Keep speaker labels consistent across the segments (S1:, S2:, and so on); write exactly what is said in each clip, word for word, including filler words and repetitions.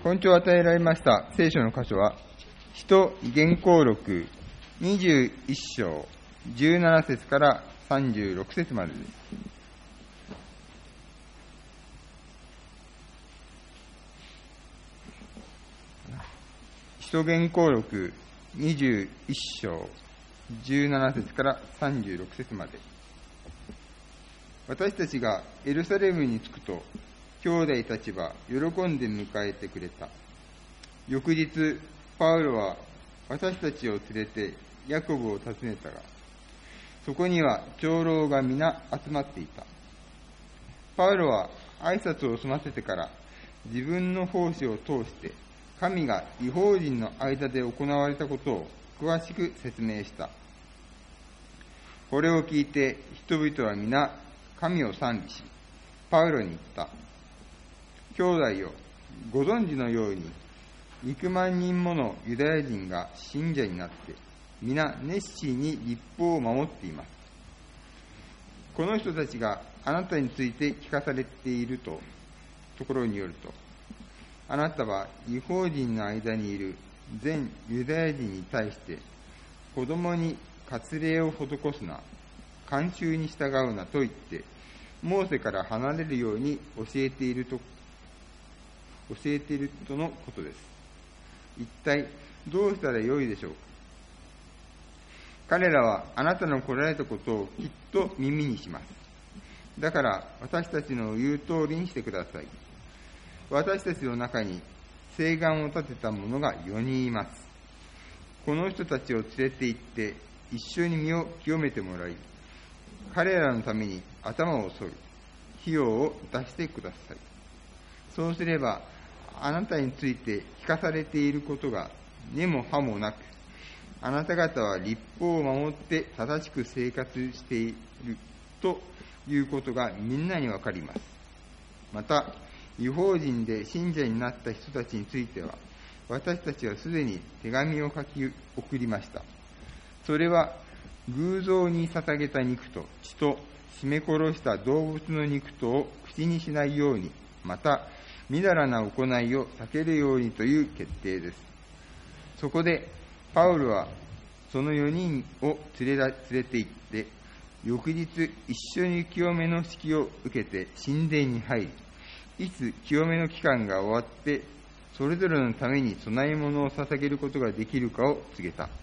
S1: 今朝与えられました聖書の箇所は、使徒言行録にじゅういっ章じゅうなな節からさんじゅうろく節までです。使徒言行録にじゅういっ章じゅうなな節からさんじゅうろく節まで。私たちがエルサレムに着くと、兄弟たちは喜んで迎えてくれた。翌日、パウロは私たちを連れてヤコブを訪ねたが、そこには長老が皆集まっていた。パウロは挨拶を済ませてから、自分の奉仕を通して、神が異邦人の間で行われたことを詳しく説明した。これを聞いて人々は皆神を賛美し、パウロに言った。兄弟よ、ご存知のように、幾万人ものユダヤ人が信者になって、皆熱心に律法を守っています。この人たちがあなたについて聞かされていると、ところによると、あなたは異邦人の間にいる全ユダヤ人に対して、子供に割礼を施すな、慣習に従うなと言って、モーセから離れるように教えていると、教えているとのことです。一体どうしたらよいでしょうか。彼らはあなたの来られたことをきっと耳にします。だから私たちの言う通りにしてください。私たちの中に誓願を立てた者がよにんいます。この人たちを連れて行って一緒に身を清めてもらい、彼らのために頭を剃る費用を出してください。そうすればあなたについて聞かされていることが根も葉もなく、あなた方は律法を守って正しく生活しているということがみんなにわかります。また、異邦人で信者になった人たちについては、私たちはすでに手紙を書き送りました。それは、偶像に捧げた肉と血と絞め殺した動物の肉とを口にしないように、また、みだらな行いを避けるようにという決定です。そこで、パウロはそのよにんを連れだ連れて行って、翌日一緒に清めの式を受けて神殿に入り、いつ清めの期間が終わって、それぞれのために供え物を捧げることができるかを告げた。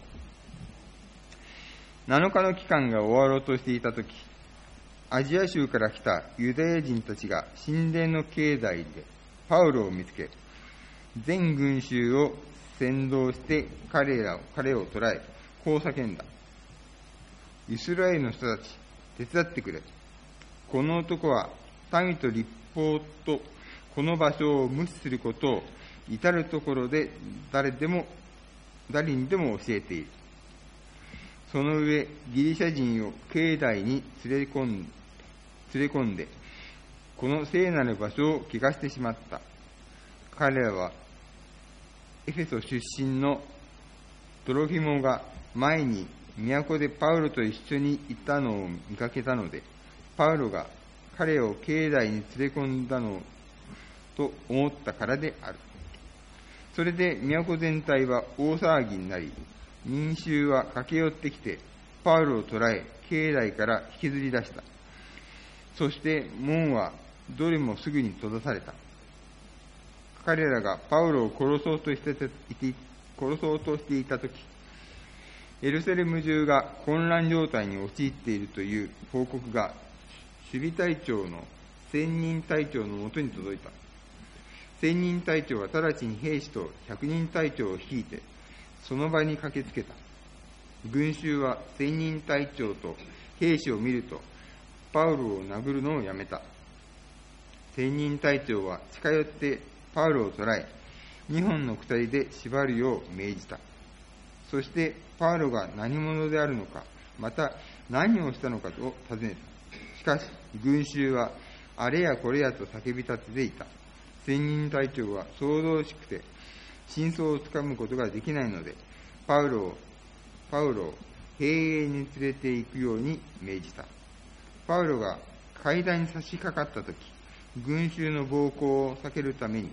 S1: なのかの期間が終わろうとしていたとき、アジア州から来たユダヤ人たちが神殿の境内でパウロを見つけ、全群衆を先導して彼らを彼を捕らえ、こう叫んだ。イスラエルの人たち、手伝ってくれ。この男は民と律法とこの場所を無視することを至るところで誰でも誰にでも教えている。その上、ギリシャ人を境内に連れ込ん連れ込んで、この聖なる場所を汚してしまった。彼らはエフェソ出身のトロフィモが前に都でパウロと一緒にいたのを見かけたので、パウロが彼を境内に連れ込んだのと思ったからである。それで都全体は大騒ぎになり、民衆は駆け寄ってきて、パウロを捕らえ、境内から引きずり出した。そして門はどれもすぐに閉ざされた。彼らがパウロを殺そうとして殺そうとしていたとき、エルサレム中が混乱状態に陥っているという報告が守備隊長の千人隊長のもとに届いた。千人隊長は直ちに兵士と百人隊長を率いてその場に駆けつけた。群衆は千人隊長と兵士を見るとパウロを殴るのをやめた。千人隊長は近寄ってパウロを捕らえ、二本の鎖で縛るよう命じた。そしてパウロが何者であるのか、また何をしたのかと尋ねた。しかし群衆はあれやこれやと叫び立てていた。千人隊長は騒々しくて真相をつかむことができないので、パウロをパウロを兵営に連れて行くように命じた。パウロが階段に差し掛かったとき、群衆の暴行を避けるために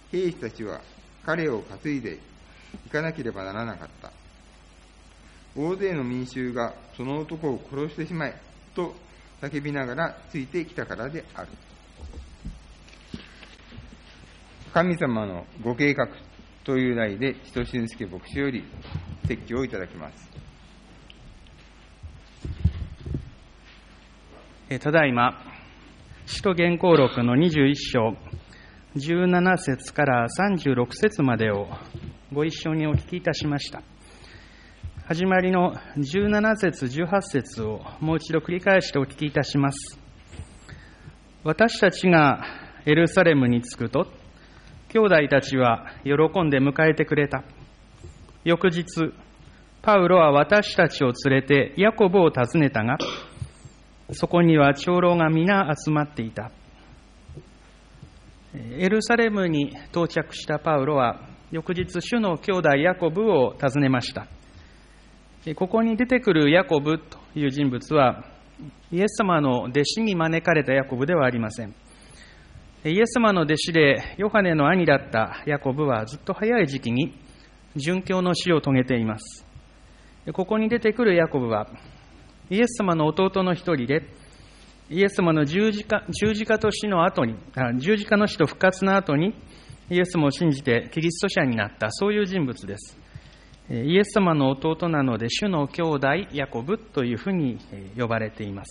S1: 兵士たちは彼を担いで行かなければならなかった。大勢の民衆がその男を殺してしまえと叫びながらついてきたからである。神様のご計画という題で、千歳俊介牧師より説教をいただきます。
S2: ただいま、使徒言行録のにじゅういっ章、じゅうなな節からさんじゅうろく節までをご一緒にお聞きいたしました。始まりのじゅうなな節、じゅうはち節をもう一度繰り返してお聞きいたします。私たちがエルサレムに着くと、兄弟たちは喜んで迎えてくれた。翌日、パウロは私たちを連れてヤコブを訪ねたが、そこには長老が皆集まっていた。エルサレムに到着したパウロは、翌日、主の兄弟ヤコブを訪ねました。ここに出てくるヤコブという人物は、イエス様の弟子に招かれたヤコブではありません。イエス様の弟子でヨハネの兄だったヤコブはずっと早い時期に殉教の死を遂げています。ここに出てくるヤコブは、イエス様の弟の一人で、イエス様の十字架、十字架と死の後に、十字架の死と復活の後に、イエス様を信じてキリスト者になった、そういう人物です。イエス様の弟なので、主の兄弟ヤコブというふうに呼ばれています。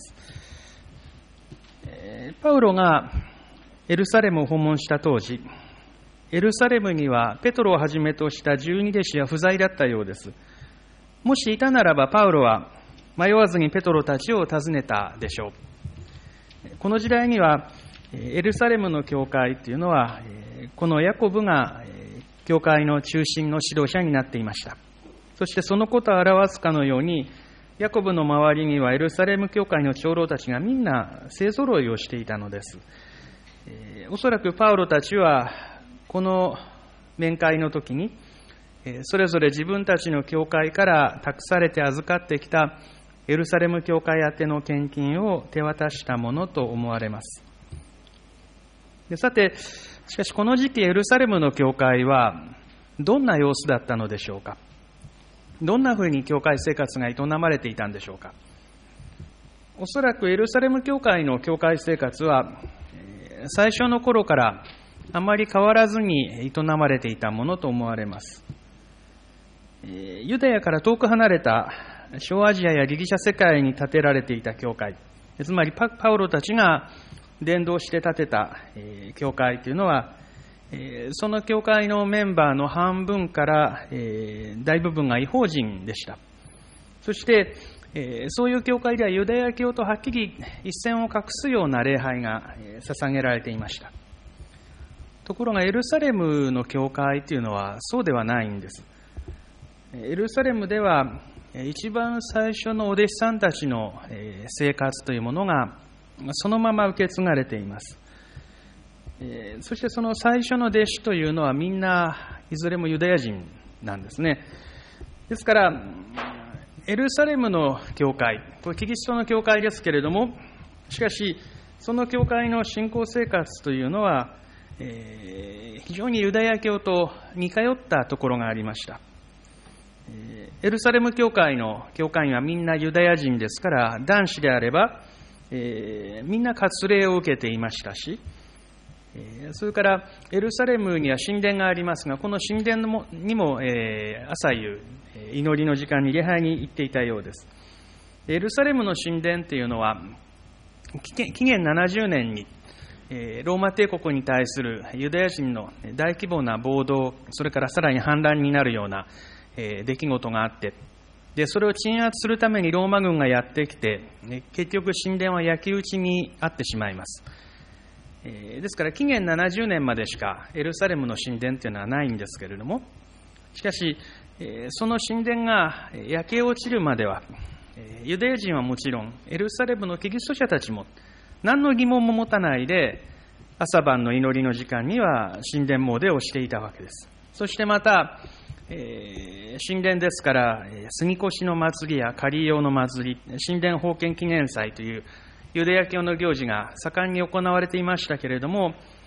S2: パウロがエルサレムを訪問した当時、エルサレムにはペトロをはじめとした十二弟子は不在だったようです。もしいたならば、パウロは迷わずにペトロたちを訪ねたでしょう。この時代にはエルサレムの教会というのは、このヤコブが教会の中心の指導者になっていました。そしてそのことを表すかのように、ヤコブの周りにはエルサレム教会の長老たちがみんな勢ぞろいをしていたのです。おそらくパウロたちはこの面会の時に、それぞれ自分たちの教会から託されて預かってきたエルサレム教会宛ての献金を手渡したものと思われます。でさて、しかしこの時期エルサレムの教会はどんな様子だったのでしょうか。どんなふうに教会生活が営まれていたんでしょうか。おそらくエルサレム教会の教会生活は最初の頃からあまり変わらずに営まれていたものと思われます。ユダヤから遠く離れた小アジアやギリシャ世界に建てられていた教会、つまりパウロたちが伝道して建てた教会というのは、その教会のメンバーの半分から大部分が異邦人でした。そしてそういう教会ではユダヤ教とはっきり一線を画すような礼拝が捧げられていました。ところがエルサレムの教会というのはそうではないんです。エルサレムでは一番最初のお弟子さんたちの生活というものがそのまま受け継がれています。そしてその最初の弟子というのはみんないずれもユダヤ人なんですね。ですからエルサレムの教会、これキリストの教会ですけれども、しかしその教会の信仰生活というのは、えー、非常にユダヤ教と似通ったところがありました。エルサレム教会の教会員はみんなユダヤ人ですから、男子であれば、えー、みんな割礼を受けていましたし、えー、それからエルサレムには神殿がありますが、この神殿にも、えー、朝夕祈りの時間に礼拝に行っていたようです。エルサレムの神殿というのは紀元ななじゅうねんにローマ帝国に対するユダヤ人の大規模な暴動、それからさらに反乱になるような出来事があって、でそれを鎮圧するためにローマ軍がやってきて、結局神殿は焼き討ちにあってしまいます。ですから紀元ななじゅうねんまでしかエルサレムの神殿というのはないんですけれども、しかしその神殿が焼け落ちるまでは、ユダヤ人はもちろんエルサレムのキリスト者たちも何の疑問も持たないで朝晩の祈りの時間には神殿詣をしていたわけです。そしてまた、えー、神殿ですから杉越の祭りや狩用の祭り、神殿封建記念祭というユダヤ教の行事が盛んに行われていましたけれども、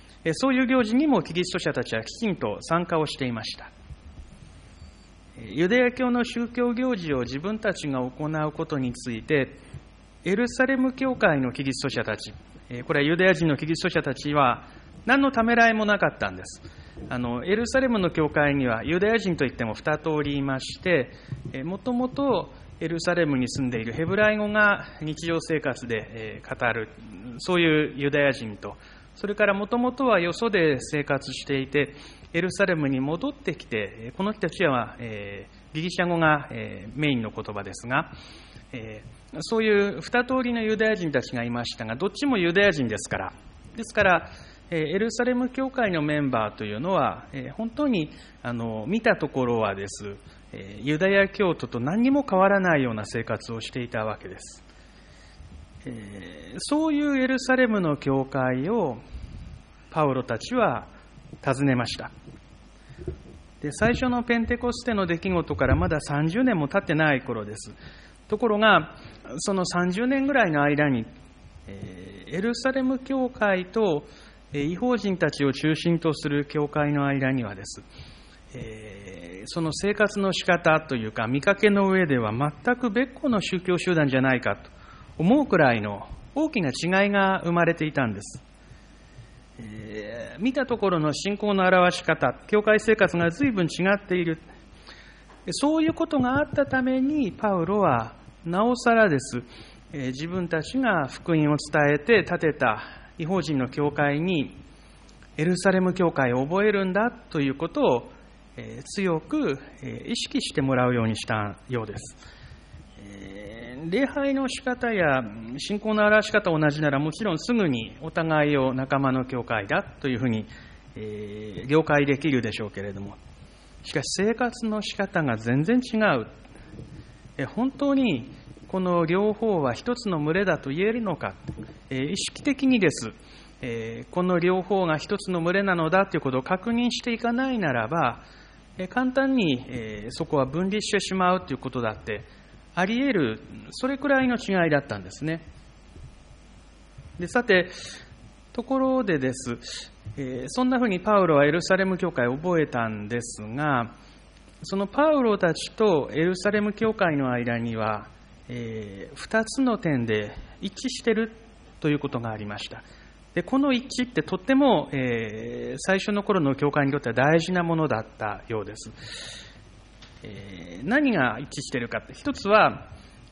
S2: そういう行事にもキリスト者たちはきちんと参加をしていました。ユダヤ教の宗教行事を自分たちが行うことについて、エルサレム教会のキリスト者たち、これはユダヤ人のキリスト者たちは何のためらいもなかったんです。あのエルサレムの教会にはユダヤ人といっても二通りいまして、もともとエルサレムに住んでいるヘブライ語が日常生活で語る、そういうユダヤ人と、それからもともとはよそで生活していて、エルサレムに戻ってきて、この人たちは、えー、ギリシャ語が、えー、メインの言葉ですが、えー、そういう二通りのユダヤ人たちがいましたが、どっちもユダヤ人ですから、ですから、えー、エルサレム教会のメンバーというのは、えー、本当にあの見たところはです、えー、ユダヤ教徒と何にも変わらないような生活をしていたわけです。えー、そういうエルサレムの教会をパウロたちは訪ねました。で、最初のペンテコステの出来事からまださんじゅうねんも経ってない頃です。ところが、そのさんじゅうねんぐらいの間に、えー、エルサレム教会と異邦人たちを中心とする教会の間にはです、えー、その生活の仕方というか、見かけの上では全く別個の宗教集団じゃないかと思うくらいの大きな違いが生まれていたんです。えー、見たところの信仰の表し方、教会生活が随分違っている。そういうことがあったために、パウロはなおさらです、えー、自分たちが福音を伝えて建てた異邦人の教会にエルサレム教会を覚えるんだということを、えー、強く、えー、意識してもらうようにしたようです。礼拝の仕方や信仰の表し方同じなら、もちろんすぐにお互いを仲間の教会だというふうに、えー、了解できるでしょうけれども、しかし生活の仕方が全然違う。え本当にこの両方は一つの群れだと言えるのか、えー、意識的にです、えー、この両方が一つの群れなのだということを確認していかないならば、えー、簡単に、えー、そこは分離してしまうということだってあり得る、それくらいの違いだったんですね。で、さて、ところでです、えー、そんなふうにパウロはエルサレム教会を覚えたんですが、そのパウロたちとエルサレム教会の間には、えー、ふたつの点で一致しているということがありました。で、この一致ってとっても、えー、最初の頃の教会にとっては大事なものだったようです。えー、何が一致しているかって、一つは、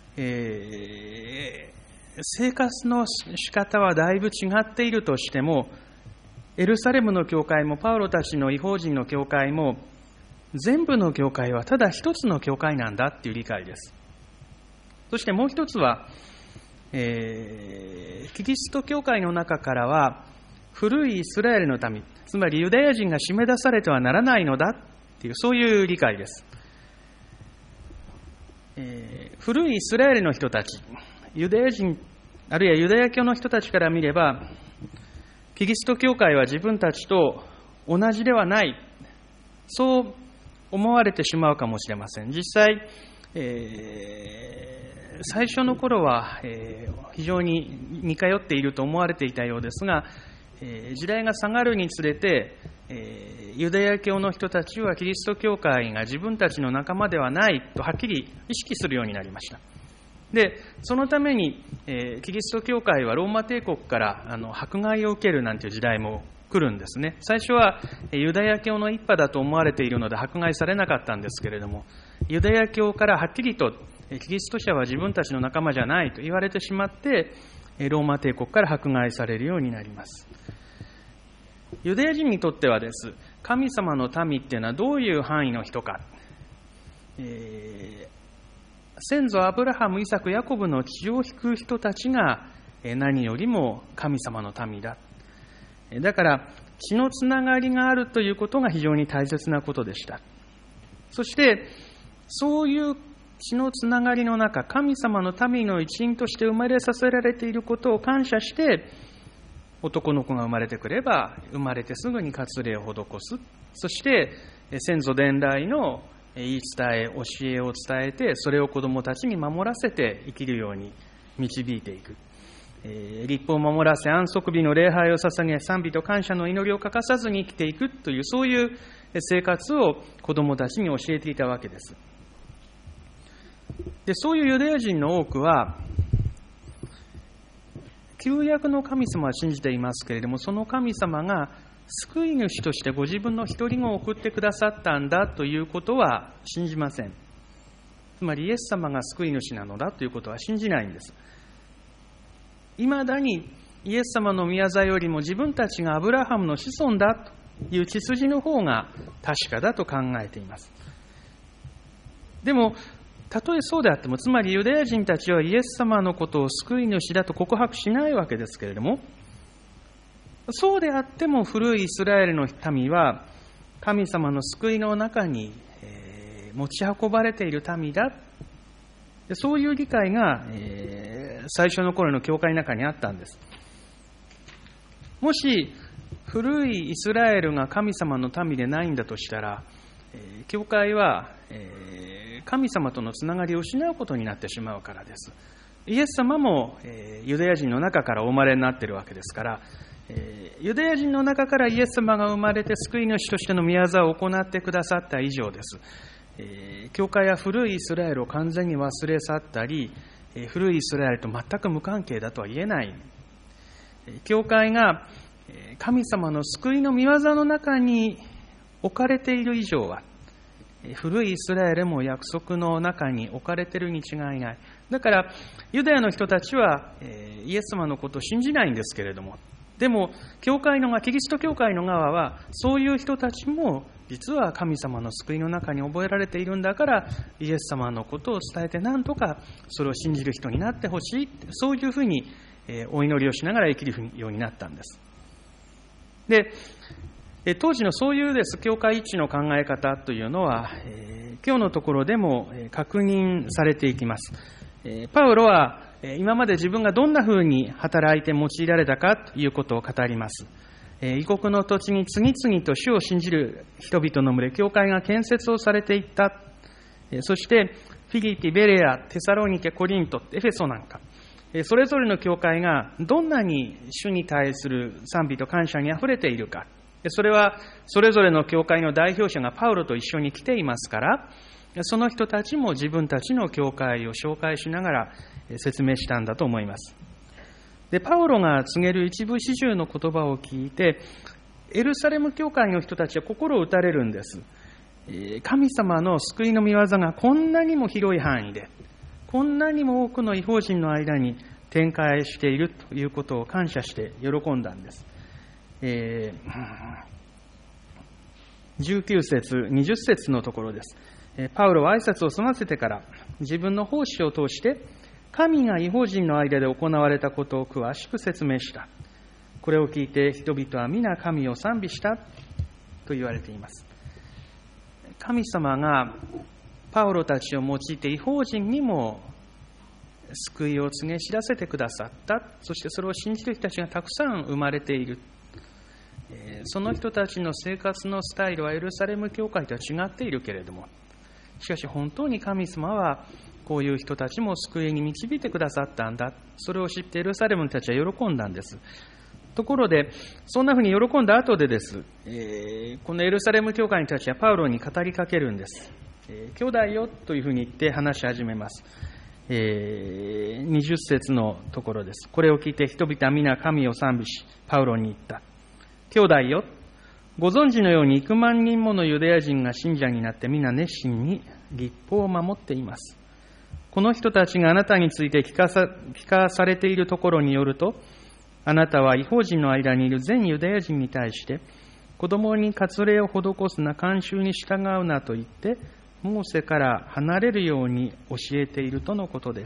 S2: えー、生活の仕方はだいぶ違っているとしても、エルサレムの教会もパウロたちの異邦人の教会も、全部の教会はただ一つの教会なんだっていう理解です。そしてもう一つは、えー、キリスト教会の中からは古いイスラエルの民、つまりユダヤ人が締め出されてはならないのだっていう、そういう理解です。えー、古いイスラエルの人たち、ユダヤ人あるいはユダヤ教の人たちから見れば、キリスト教会は自分たちと同じではない、そう思われてしまうかもしれません。実際、えー、最初の頃は、えー、非常に似通っていると思われていたようですが、えー、時代が下がるにつれて、えー、ユダヤ教の人たちはキリスト教会が自分たちの仲間ではないとはっきり意識するようになりました。で、そのために、えー、キリスト教会はローマ帝国からあの迫害を受けるなんていう時代も来るんですね。最初はユダヤ教の一派だと思われているので迫害されなかったんですけれども、ユダヤ教からはっきりとキリスト者は自分たちの仲間じゃないと言われてしまって、ローマ帝国から迫害されるようになります。ユダヤ人にとってはです、神様の民っていうのはどういう範囲の人か、えー、先祖アブラハム、イサク、ヤコブの血を引く人たちが何よりも神様の民だ。だから血のつながりがあるということが非常に大切なことでした。そしてそういう血のつながりの中、神様の民の一員として生まれさせられていることを感謝して、男の子が生まれてくれば生まれてすぐに割礼を施す。そして先祖伝来の言い伝え、教えを伝えて、それを子どもたちに守らせて生きるように導いていく。 えー、律法を守らせ、安息日の礼拝を捧げ、賛美と感謝の祈りを欠かさずに生きていくという、そういう生活を子供たちに教えていたわけです。で、そういうユダヤ人の多くは、旧約の神様は信じていますけれども、その神様が救い主としてご自分の一人子を送ってくださったんだということは信じません。つまりイエス様が救い主なのだということは信じないんです。いまだにイエス様の御業よりも自分たちがアブラハムの子孫だという血筋の方が確かだと考えています。でも、たとえそうであっても、つまりユダヤ人たちはイエス様のことを救い主だと告白しないわけですけれども、そうであっても古いイスラエルの民は神様の救いの中に持ち運ばれている民だ、そういう理解が最初の頃の教会の中にあったんです。もし古いイスラエルが神様の民でないんだとしたら、教会は神様とのつながりを失うことになってしまうからです。イエス様もユダヤ人の中からお生まれになっているわけですから、ユダヤ人の中からイエス様が生まれて救い主としての御業を行ってくださった以上です。教会は古いイスラエルを完全に忘れ去ったり、古いイスラエルと全く無関係だとは言えない。教会が神様の救いの御業の中に置かれている以上は、古いイスラエルも約束の中に置かれているに違いない。だからユダヤの人たちはイエス様のことを信じないんですけれども、でも教会の側、キリスト教会の側はそういう人たちも実は神様の救いの中に覚えられているんだから、イエス様のことを伝えて何とかそれを信じる人になってほしい、そういうふうにお祈りをしながら生きるようになったんです。で、当時のそういうです、教会一致の考え方というのは、今日のところでも確認されていきます。パウロは今まで自分がどんなふうに働いて用いられたかということを語ります。異国の土地に次々と主を信じる人々の群れ、教会が建設をされていった。そしてフィリピ、ベレア、テサロニケ、コリント、エフェソなんか、それぞれの教会がどんなに主に対する賛美と感謝にあふれているか、それはそれぞれの教会の代表者がパウロと一緒に来ていますから、その人たちも自分たちの教会を紹介しながら説明したんだと思います。で、パウロが告げる一部始終の言葉を聞いて、エルサレム教会の人たちは心を打たれるんです。神様の救いの御業がこんなにも広い範囲で、こんなにも多くの異邦人の間に展開しているということを感謝して喜んだんです。えー、じゅうきゅう節、にじゅう節のところです。パウロは挨拶を済ませてから自分の奉仕を通して神が異邦人の間で行われたことを詳しく説明した。これを聞いて人々は皆神を賛美したと言われています。神様がパウロたちを用いて異邦人にも救いを告げ知らせてくださった。そしてそれを信じる人たちがたくさん生まれている。その人たちの生活のスタイルはエルサレム教会とは違っているけれども、しかし本当に神様はこういう人たちも救いに導いてくださったんだ。それを知ってエルサレムの人たちは喜んだんです。ところで、そんなふうに喜んだ後でです、えー、このエルサレム教会の人たちはパウロに語りかけるんです。えー、兄弟よというふうに言って話し始めます。えー、にじゅう節のところです。これを聞いて人々は皆神を賛美し、パウロに言った。兄弟よ、ご存知のように幾万人ものユダヤ人が信者になって皆熱心に律法を守っています。この人たちがあなたについて聞かさ、聞かされているところによると、あなたは異邦人の間にいる全ユダヤ人に対して、子供に割礼を施すな、慣習に従うなと言って、モーセから離れるように教えているとのことです。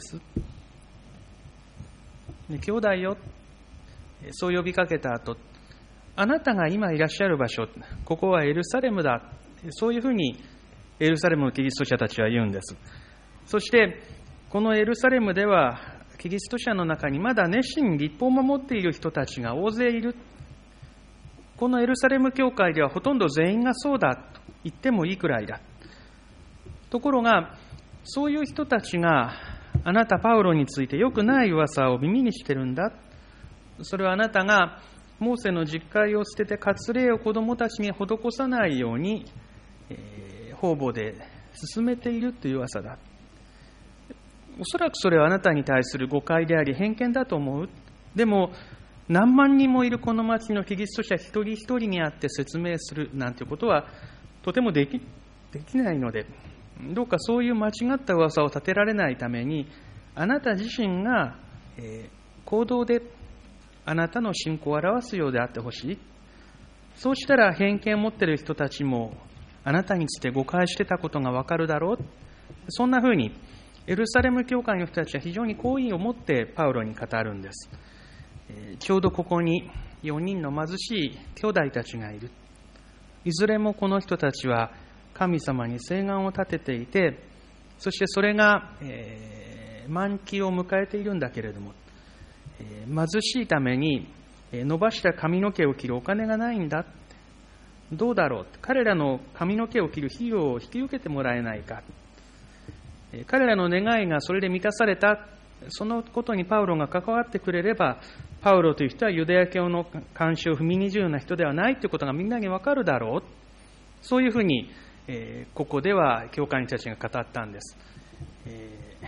S2: 兄弟よ、そう呼びかけた後、あなたが今いらっしゃる場所、ここはエルサレムだ。そういうふうにエルサレムのキリスト者たちは言うんです。そして、このエルサレムでは、キリスト者の中にまだ熱心に律法を守っている人たちが大勢いる。このエルサレム教会ではほとんど全員がそうだと言ってもいいくらいだ。ところが、そういう人たちがあなたパウロについて良くない噂を耳にしてるんだ。それはあなたがモーセの実戒を捨てて割礼を子供たちに施さないように、えー、方々で進めているという噂だ。おそらくそれはあなたに対する誤解であり偏見だと思う。でも何万人もいるこの町のキリスト者一人一人にあって説明するなんてことはとてもでき、できないので、どうかそういう間違った噂を立てられないために、あなた自身が、えー、行動であなたの信仰を表すようであってほしい。そうしたら偏見を持っている人たちもあなたについて誤解してたことがわかるだろう。そんなふうにエルサレム教会の人たちは非常に好意を持ってパウロに語るんです。ちょうどここによにんの貧しい兄弟たちがいる。いずれもこの人たちは神様に誓願を立てていて、そしてそれが、えー、満期を迎えているんだけれども、えー、貧しいために伸ばした髪の毛を切るお金がないんだ。どうだろう。彼らの髪の毛を切る費用を引き受けてもらえないか。彼らの願いがそれで満たされた。そのことにパウロが関わってくれれば、パウロという人はユダヤ教の慣習を踏みにじるような人ではないということがみんなにわかるだろう。そういうふうに、えー、ここでは教会の人たちが語ったんです。え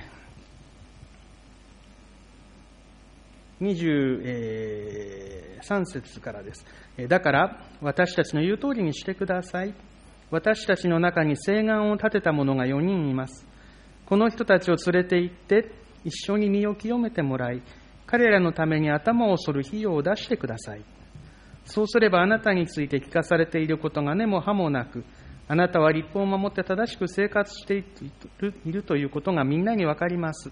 S2: ー、にじゅうさん節からです。だから私たちの言う通りにしてください。私たちの中に誓願を立てた者がよにんいます。この人たちを連れて行って一緒に身を清めてもらい、彼らのために頭を剃る費用を出してください。そうすればあなたについて聞かされていることが根も葉もなく、あなたは律法を守って正しく生活しているということがみんなにわかります。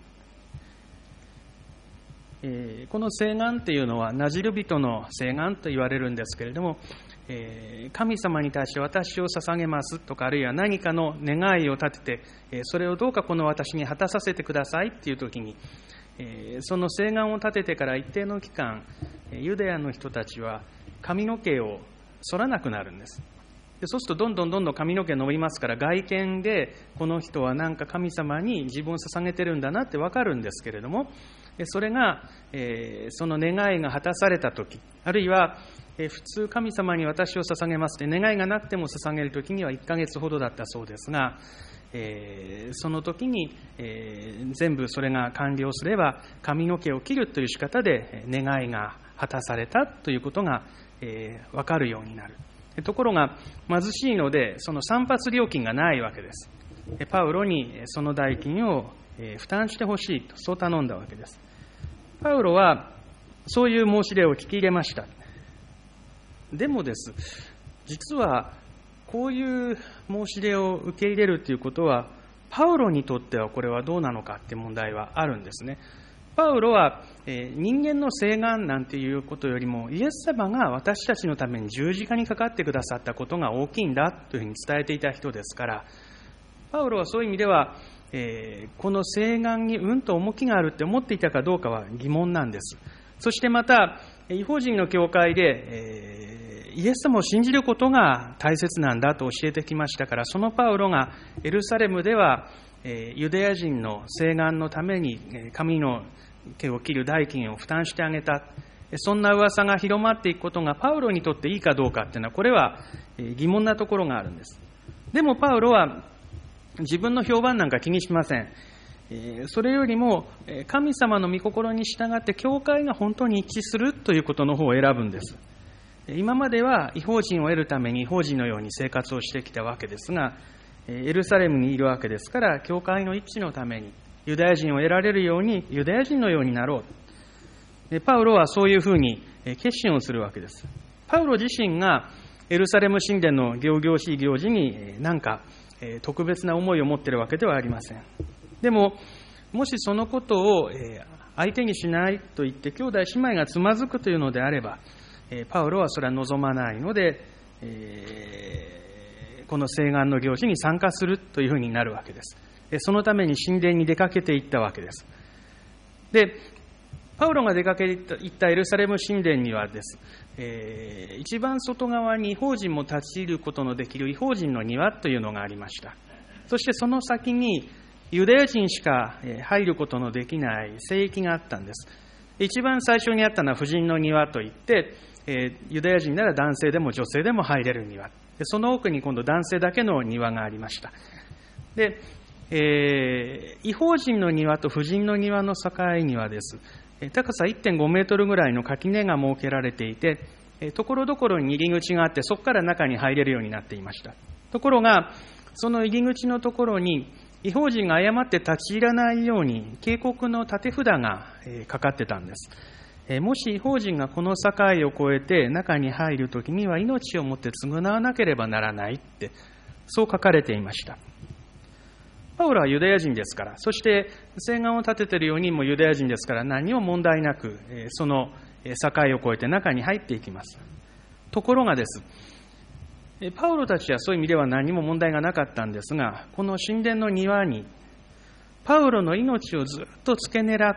S2: えー、この誓願というのはナジル人の誓願と言われるんですけれども、えー、神様に対して私を捧げますとか、あるいは何かの願いを立てて、えー、それをどうかこの私に果たさせてくださいっていう時に、えー、その誓願を立ててから一定の期間、ユダヤの人たちは髪の毛を剃らなくなるんです。でそうするとどんどんどんどん髪の毛伸びますから、外見でこの人はなんか神様に自分を捧げてるんだなってわかるんですけれども、それが、えー、その願いが果たされたとき、あるいは、えー、普通神様に私を捧げますって願いがなくても捧げるときにはいっかげつほどだったそうですが、えー、その時に、えー、全部それが完了すれば髪の毛を切るという仕方で願いが果たされたということが、えー、分かるようになる。ところが貧しいのでその散髪料金がないわけです。パウロにその代金を負担してほしいとそう頼んだわけです。パウロはそういう申し出を聞き入れました。でもです、実はこういう申し出を受け入れるということはパウロにとってはこれはどうなのかって問題はあるんですね。パウロは、えー、人間の誓願なんていうことよりもイエス様が私たちのために十字架にかかってくださったことが大きいんだというふうに伝えていた人ですから、パウロはそういう意味では、えー、この誓願にうんと重きがあるって思っていたかどうかは疑問なんです。そしてまた異邦人の教会で、えー、イエス様を信じることが大切なんだと教えてきましたから、そのパウロがエルサレムではユダヤ人の誓願のために髪の毛を切る代金を負担してあげた、そんな噂が広まっていくことがパウロにとっていいかどうかっていうのはこれは疑問なところがあるんです。でもパウロは自分の評判なんか気にしません。それよりも神様の御心に従って教会が本当に一致するということの方を選ぶんです。今までは異邦人を得るために異邦人のように生活をしてきたわけですが、エルサレムにいるわけですから、教会の一致のためにユダヤ人を得られるようにユダヤ人のようになろう。パウロはそういうふうに決心をするわけです。パウロ自身がエルサレム神殿の仰々しい行事に何か特別な思いを持っているわけではありません。でももしそのことを相手にしないと言って兄弟姉妹がつまずくというのであれば、パウロはそれは望まないので、えーこの誓願の行事に参加するというふうになるわけです。そのために神殿に出かけていったわけです。で、パウロが出かけていったエルサレム神殿にはです、えー、一番外側に異邦人も立ち入ることのできる異邦人の庭というのがありました。そしてその先にユダヤ人しか入ることのできない聖域があったんです。一番最初にあったのは婦人の庭といって、ユダヤ人なら男性でも女性でも入れる庭。その奥に今度男性だけの庭がありました。で、えー、異邦人の庭と婦人の庭の境にはです。高さ いってんごメートルぐらいの垣根が設けられていて、ところどころに入り口があって、そこから中に入れるようになっていました。ところが、その入り口のところに、異邦人が誤って立ち入らないように、警告の立て札がかかってたんです。もし異邦人がこの境を越えて中に入るときには命をもって償わなければならないって、そう書かれていました。パウロはユダヤ人ですから、そして誓願を立てているようにもユダヤ人ですから、何も問題なく、その境を越えて中に入っていきます。ところがです、パウロたちはそういう意味では何も問題がなかったんですが、この神殿の庭に、パウロの命をずっと付け狙って、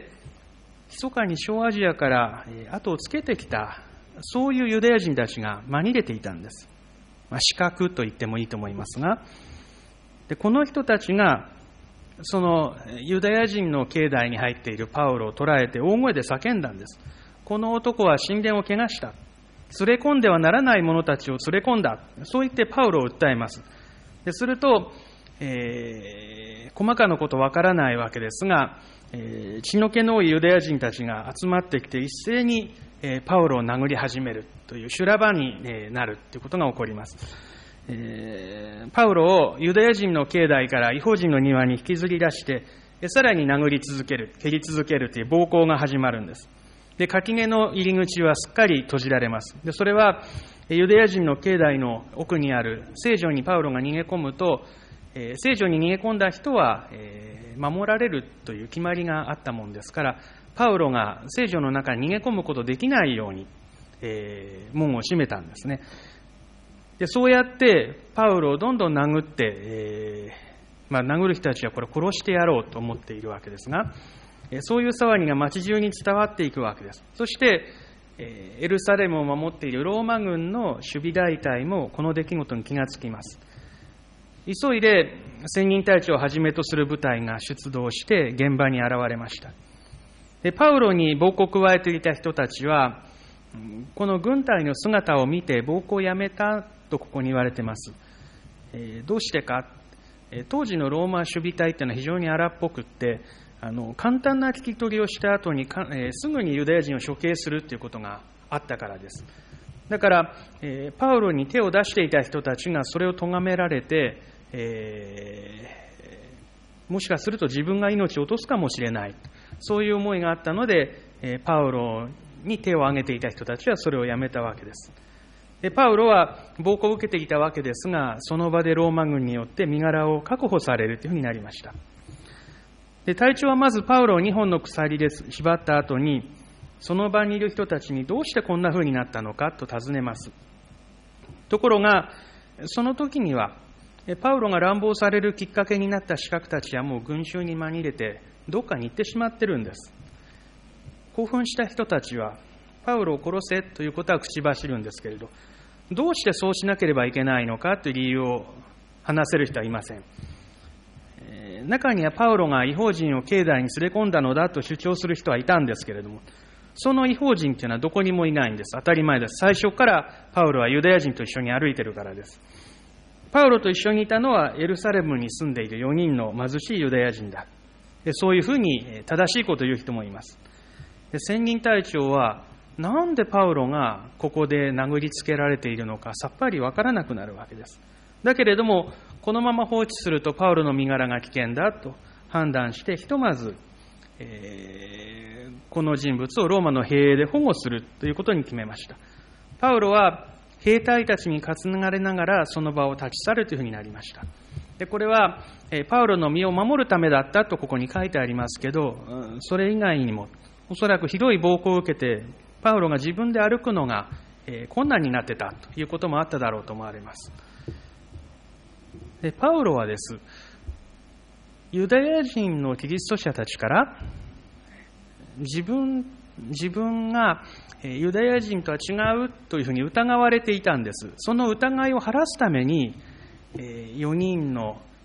S2: 密かに小アジアから後をつけてきた、そういうユダヤ人たちが紛れていたんです。まあ、刺客と言ってもいいと思いますが、でこの人たちが、そのユダヤ人の境内に入っているパウロを捕らえて大声で叫んだんです。この男は神殿を汚した。連れ込んではならない者たちを連れ込んだ。そう言ってパウロを訴えます。ですると、えー、細かなことわからないわけですが、えー、血の気の多いユダヤ人たちが集まってきて一斉に、えー、パウロを殴り始めるという修羅場に、えー、なるということが起こります。えー、パウロをユダヤ人の境内から異邦人の庭に引きずり出して、さらに殴り続ける、蹴り続けるという暴行が始まるんです。で、垣根の入り口はすっかり閉じられます。で、それはユダヤ人の境内の奥にある聖女にパウロが逃げ込むと、えー、聖女に逃げ込んだ人は、えー、守られるという決まりがあったもんですから、パウロが聖女の中に逃げ込むことできないように、えー、門を閉めたんですね。で、そうやってパウロをどんどん殴って、えーまあ、殴る人たちはこれ殺してやろうと思っているわけですが、そういう騒ぎが街中に伝わっていくわけです。そして、エルサレムを守っているローマ軍の守備大隊もこの出来事に気がつきます。急いで千人隊長をはじめとする部隊が出動して現場に現れました。で、パウロに暴行を加えていた人たちは、この軍隊の姿を見て暴行をやめたとここに言われています。えー、どうしてか、当時のローマ守備隊っていうのは非常に荒っぽくって、あの簡単な聞き取りをした後にか、えー、すぐにユダヤ人を処刑するということがあったからです。だから、えー、パウロに手を出していた人たちがそれを咎められて、えー、もしかすると自分が命を落とすかもしれない、そういう思いがあったので、えー、パウロに手を挙げていた人たちはそれをやめたわけです。で、パウロは暴行を受けていたわけですが、その場でローマ軍によって身柄を確保されるというふうになりました。で、隊長はまずパウロをにほんの鎖で縛った後に、その場にいる人たちにどうしてこんな風になったのかと尋ねます。ところが、その時には、パウロが乱暴されるきっかけになった刺客たちはもう群衆に紛れて、どっかに行ってしまってるんです。興奮した人たちは、パウロを殺せということは口走るんですけれど、どうしてそうしなければいけないのかという理由を話せる人はいません。中にはパウロが異邦人を境内に連れ込んだのだと主張する人はいたんですけれども、その異邦人というのはどこにもいないんです。当たり前です。最初からパウロはユダヤ人と一緒に歩いているからです。パウロと一緒にいたのはエルサレムに住んでいるよにんの貧しいユダヤ人だ。で、そういうふうに正しいことを言う人もいます。で、千人隊長はなんでパウロがここで殴りつけられているのかさっぱりわからなくなるわけです。だけれども、このまま放置するとパウロの身柄が危険だと判断して、ひとまず、えー、この人物をローマの兵営で保護するということに決めました。パウロは兵隊たちに担がれながらその場を立ち去るというふうになりました。で、これはパウロの身を守るためだったとここに書いてありますけど、それ以外にもおそらくひどい暴行を受けてパウロが自分で歩くのが困難になってたということもあっただろうと思われます。で、パウロはです、ユダヤ人のキリスト者たちから自分、自分がユダヤ人とは違うというふうに疑われていたんです。その疑いを晴らすためによにんの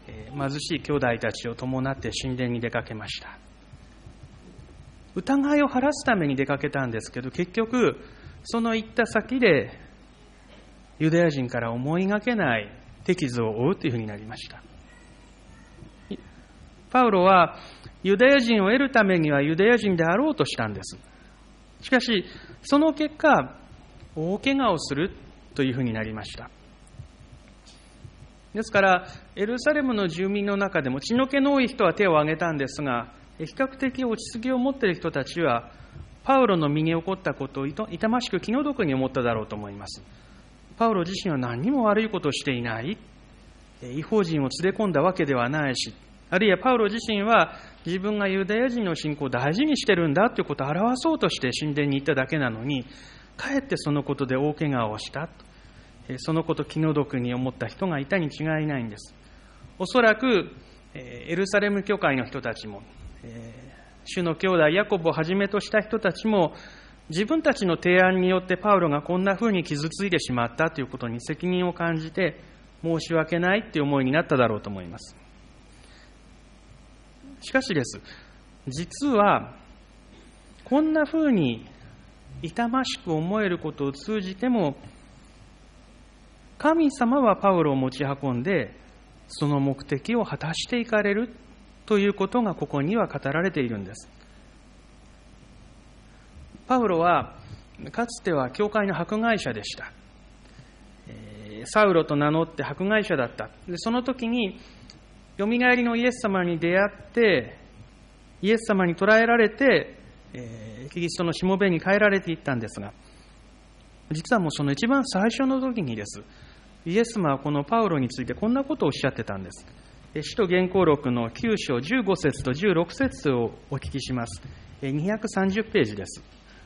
S2: 貧しい兄弟たちを伴って神殿に出かけました。疑いを晴らすために出かけたんですけど、結局その行った先でユダヤ人から思いがけない敵図を負うというふうになりました。パウロはユダヤ人を得るためにはユダヤ人であろうとしたんです。しかしその結果、大怪我をするというふうになりました。ですからエルサレムの住民の中でも血の気の多い人は手を挙げたんですが、比較的落ち着きを持っている人たちはパウロの身に起こったことを痛ましく気の毒に思っただろうと思います。パウロ自身は何にも悪いことをしていない、異邦人を連れ込んだわけではないし、あるいはパウロ自身は自分がユダヤ人の信仰を大事にしてるんだということを表そうとして神殿に行っただけなのに、かえってそのことで大怪我をした、そのことを気の毒に思った人がいたに違いないんです。おそらくエルサレム教会の人たちも、主の兄弟ヤコブをはじめとした人たちも、自分たちの提案によってパウロがこんなふうに傷ついてしまったということに責任を感じて、申し訳ないという思いになっただろうと思います。しかしです、実はこんなふうに痛ましく思えることを通じても、神様はパウロを持ち運んでその目的を果たしていかれるということがここには語られているんです。パウロはかつては教会の迫害者でした。サウロと名乗って迫害者だった。でその時によみがえりのイエス様に出会って、イエス様に捕らえられて、えー、キリストのしもべに変えられていったんですが、実はもうその一番最初の時にです、イエス様はこのパウロについてこんなことをおっしゃってたんです。使徒原稿録のきゅう章じゅうご節とじゅうろく節をお聞きします。にひゃくさんじゅうページです。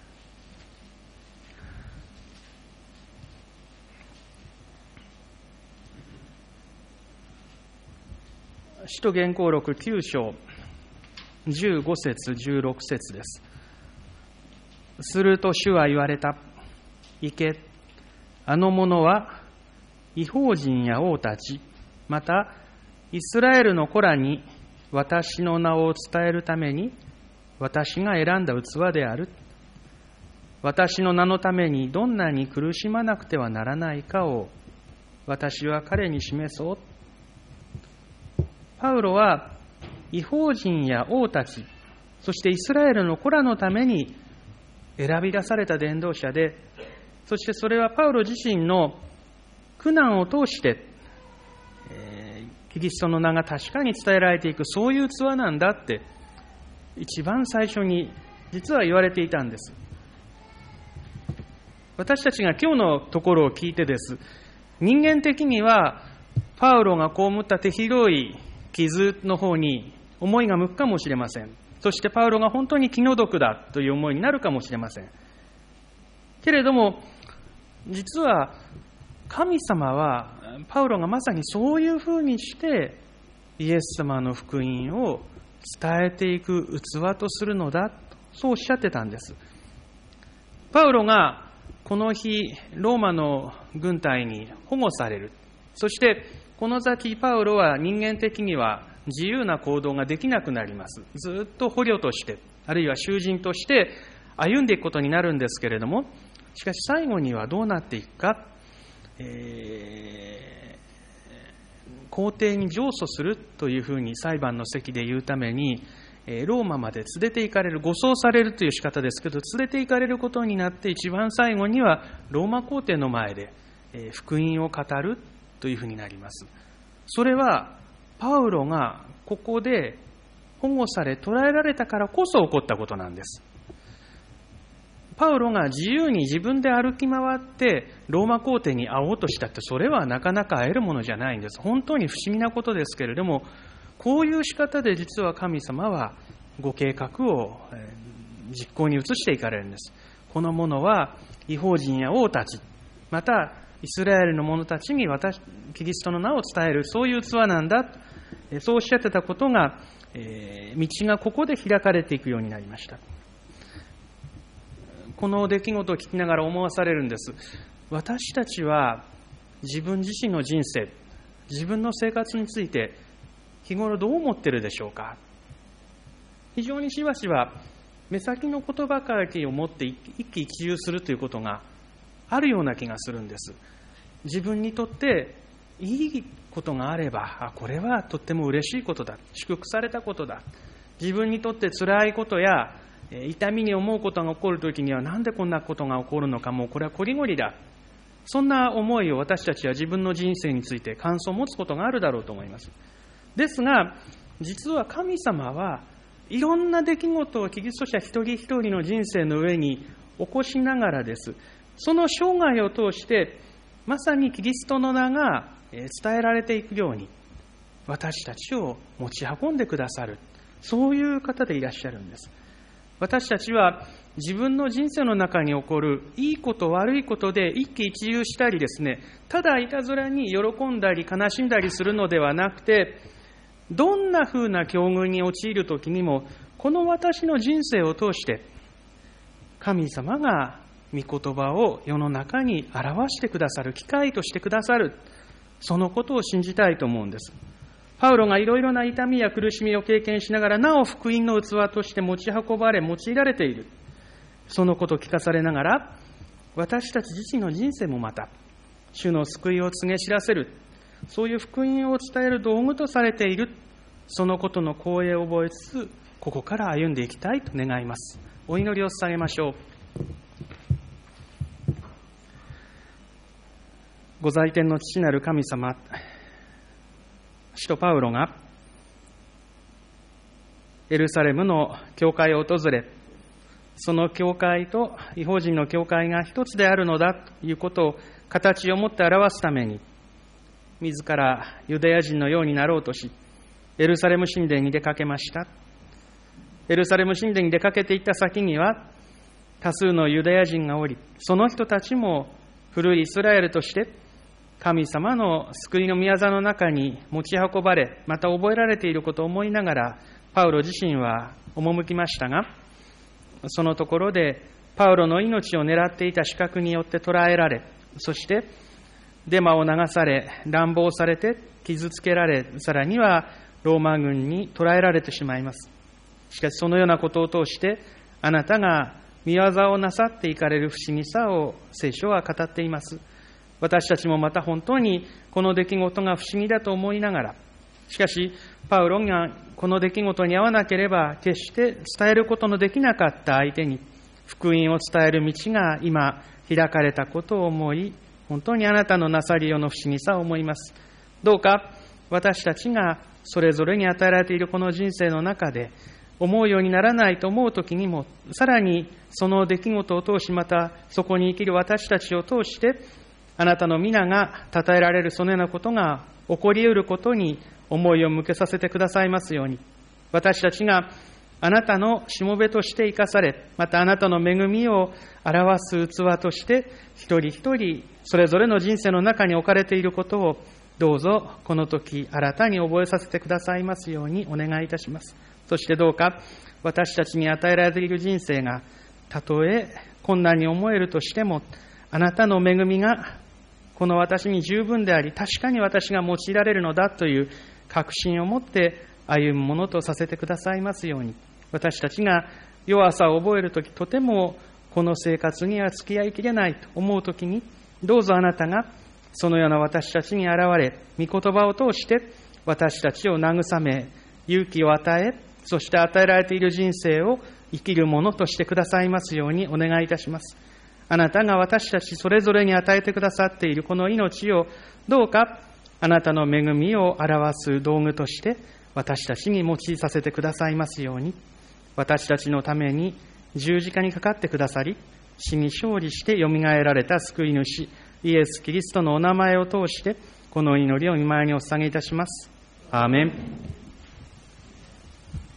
S2: 使徒原稿録きゅう章じゅうご節じゅうろく節です。すると主は言われた。行け。あの者は異邦人や王たち、またイスラエルの子らに私の名を伝えるために私が選んだ器である。私の名のためにどんなに苦しまなくてはならないかを私は彼に示そう。パウロは異邦人や王たち、そしてイスラエルの子らのために選び出された伝道者で、そしてそれはパウロ自身の苦難を通して、えー、キリストの名が確かに伝えられていく、そういう器なんだって一番最初に実は言われていたんです。私たちが今日のところを聞いてです、人間的にはパウロが被った手広い傷の方に思いが向くかもしれません。そしてパウロが本当に気の毒だという思いになるかもしれません。けれども実は神様はパウロがまさにそういうふうにしてイエス様の福音を伝えていく器とするのだ、そうおっしゃってたんです。パウロがこの日ローマの軍隊に保護される。そしてこの先パウロは人間的には自由な行動ができなくなります。ずっと捕虜として、あるいは囚人として歩んでいくことになるんですけれども、しかし最後にはどうなっていくか、えー、皇帝に上訴するというふうに裁判の席で言うために、ローマまで連れて行かれる、護送されるという仕方ですけど、連れて行かれることになって、一番最後にはローマ皇帝の前で福音を語るというふうになります。それはパウロがここで保護され捕らえられたからこそ起こったことなんです。パウロが自由に自分で歩き回ってローマ皇帝に会おうとしたって、それはなかなか会えるものじゃないんです。本当に不思議なことですけれども、こういう仕方で実は神様はご計画を実行に移していかれるんです。この者は異邦人や王たち、またイスラエルの者たちに私キリストの名を伝える、そういう器なんだ、そうおっしゃってたことが、えー、道がここで開かれていくようになりました。この出来事を聞きながら思わされるんです。私たちは自分自身の人生、自分の生活について日頃どう思っているでしょうか。非常にしばしば目先のことばかりを持って一喜一憂するということがあるような気がするんです。自分にとっていいことがあれば、あ、これはとっても嬉しいことだ、祝福されたことだ。自分にとって辛いことや痛みに思うことが起こるときには、なんでこんなことが起こるのか、もうこれはこりごりだ。そんな思いを私たちは自分の人生について感想を持つことがあるだろうと思います。ですが、実は神様はいろんな出来事をキリスト者一人一人の人生の上に起こしながらです。その生涯を通して、まさにキリストの名が伝えられていくように、私たちを持ち運んでくださる、そういう方でいらっしゃるんです。私たちは自分の人生の中に起こるいいこと悪いことで一喜一憂したりですね、ただいたずらに喜んだり悲しんだりするのではなくて、どんなふうな境遇に陥るときにも、この私の人生を通して神様が御言葉を世の中に表してくださる機会としてくださる、そのことを信じたいと思うんです。パウロがいろいろな痛みや苦しみを経験しながら、なお福音の器として持ち運ばれ用いられている、そのことを聞かされながら、私たち自身の人生もまた主の救いを告げ知らせる、そういう福音を伝える道具とされている、そのことの光栄を覚えつつ、ここから歩んでいきたいと願います。お祈りを捧げましょう。ご在天の父なる神様、使徒パウロがエルサレムの教会を訪れ、その教会と異邦人の教会が一つであるのだということを形をもって表すために、自らユダヤ人のようになろうとし、エルサレム神殿に出かけました。エルサレム神殿に出かけていった先には、多数のユダヤ人がおり、その人たちも古いイスラエルとして神様の救いの宮座の中に持ち運ばれ、また覚えられていることを思いながら、パウロ自身は赴きましたが、そのところでパウロの命を狙っていた刺客によって捕らえられ、そしてデマを流され、乱暴されて傷つけられ、さらにはローマ軍に捕らえられてしまいます。しかしそのようなことを通して、あなたが御業をなさっていかれる不思議さを聖書は語っています。私たちもまた本当にこの出来事が不思議だと思いながら、しかしパウロがこの出来事に合わなければ決して伝えることのできなかった相手に福音を伝える道が今開かれたことを思い、本当にあなたのなさりよの不思議さを思います。どうか私たちがそれぞれに与えられているこの人生の中で、思うようにならないと思うときにも、さらにその出来事を通し、またそこに生きる私たちを通して、あなたの皆が称えられるそのようなことが起こり得ることに思いを向けさせてくださいますように、私たちがあなたのしもべとして生かされ、またあなたの恵みを表す器として一人一人それぞれの人生の中に置かれていることを、どうぞこの時新たに覚えさせてくださいますようにお願いいたします。そしてどうか私たちに与えられている人生がたとえ困難に思えるとしても、あなたの恵みがこの私に十分であり、確かに私が用いられるのだという確信を持って歩むものとさせてくださいますように、私たちが弱さを覚えるとき、とてもこの生活には付き合いきれないと思うときに、どうぞあなたがそのような私たちに現れ、御言葉を通して私たちを慰め、勇気を与え、そして与えられている人生を生きるものとしてくださいますようにお願いいたします。あなたが私たちそれぞれに与えてくださっているこの命を、どうかあなたの恵みを表す道具として私たちに用いさせてくださいますように、私たちのために十字架にかかってくださり、死に勝利してよみがえられた救い主イエス・キリストのお名前を通してこの祈りを御前にお捧げいたします。アーメン。